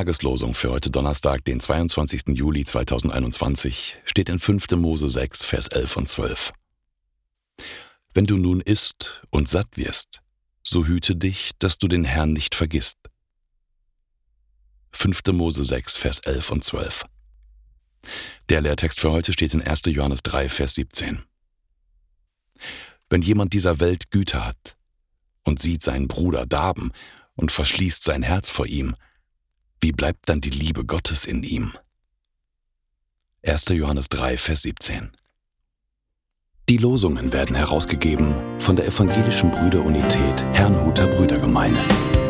Tageslosung für heute Donnerstag, den 22. Juli 2021, steht in 5. Mose 6, Vers 11 und 12. Wenn du nun isst und satt wirst, so hüte dich, dass du den Herrn nicht vergisst. 5. Mose 6, Vers 11 und 12. Der Lehrtext für heute steht in 1. Johannes 3, Vers 17. Wenn jemand dieser Welt Güter hat und sieht seinen Bruder darben und verschließt sein Herz vor ihm, wie bleibt dann die Liebe Gottes in ihm? 1. Johannes 3, Vers 17. Die Losungen werden herausgegeben von der Evangelischen Brüderunität Herrnhuter Brüdergemeine.